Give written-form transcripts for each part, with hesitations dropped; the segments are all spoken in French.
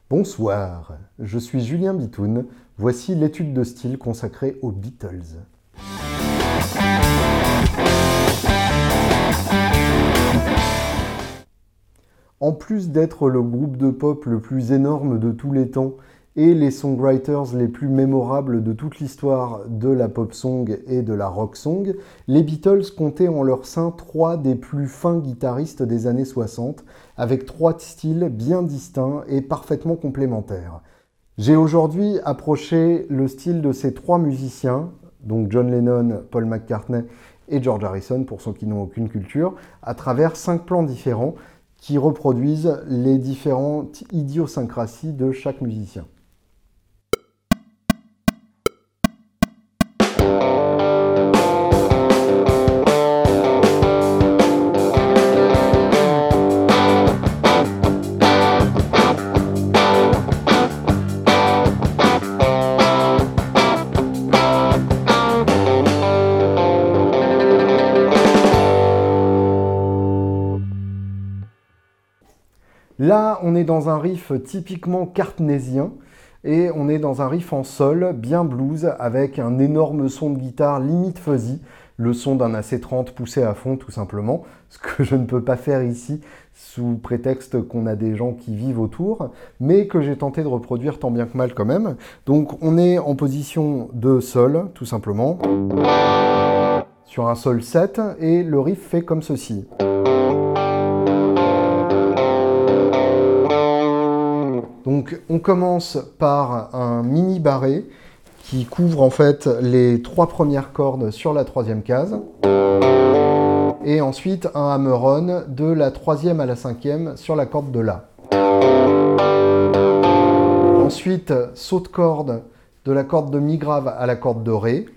Bonsoir, je suis Julien Bitoun, voici l'étude de style consacrée aux Beatles. En plus d'être le groupe de pop le plus énorme de tous les temps et les songwriters les plus mémorables de toute l'histoire de la pop song et de la rock song, les Beatles comptaient en leur sein trois des plus fins guitaristes des années 60, avec trois styles bien distincts et parfaitement complémentaires. J'ai aujourd'hui approché le style de ces trois musiciens, donc John Lennon, Paul McCartney et George Harrison, pour ceux qui n'ont aucune culture, à travers 5 plans différents qui reproduisent les différentes idiosyncrasies de chaque musicien. Là, on est dans un riff typiquement cartnésien et on est dans un riff en sol, bien blues, avec un énorme son de guitare limite fuzzy, le son d'un AC30 poussé à fond tout simplement, ce que je ne peux pas faire ici sous prétexte qu'on a des gens qui vivent autour, mais que j'ai tenté de reproduire tant bien que mal quand même. Donc on est en position de sol, tout simplement, sur un sol 7, et le riff fait comme ceci. Donc on commence par un mini barré qui couvre en fait les 3 premières cordes sur la 3e case. Et ensuite un hammer-on de la 3e à la 5e sur la corde de La. Ensuite saut de corde de la corde de Mi grave à la corde de Ré.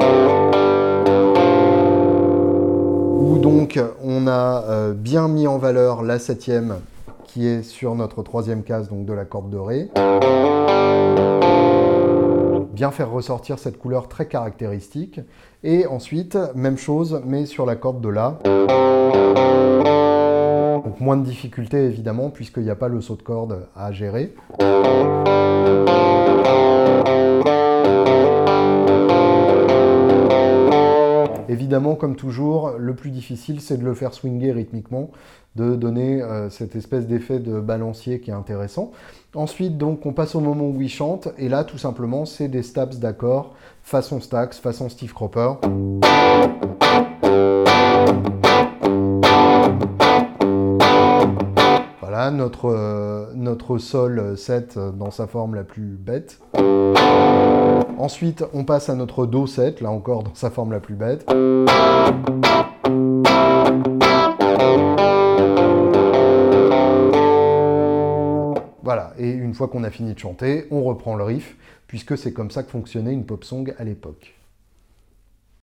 Où donc on a bien mis en valeur la 7e qui est sur notre 3e case, donc de la corde de Ré. Bien faire ressortir cette couleur très caractéristique. Et ensuite, même chose, mais sur la corde de La. Donc moins de difficulté évidemment, puisqu'il n'y a pas le saut de corde à gérer. Évidemment, comme toujours, le plus difficile, c'est de le faire swinger rythmiquement, de donner cette espèce d'effet de balancier qui est intéressant. Ensuite, donc, on passe au moment où il chante, et là, tout simplement, c'est des stabs d'accords, façon Stax, façon Steve Cropper. Voilà, notre sol 7 dans sa forme la plus bête. Ensuite, on passe à notre Do 7, là encore dans sa forme la plus bête. Voilà, et une fois qu'on a fini de chanter, on reprend le riff, puisque c'est comme ça que fonctionnait une pop song à l'époque.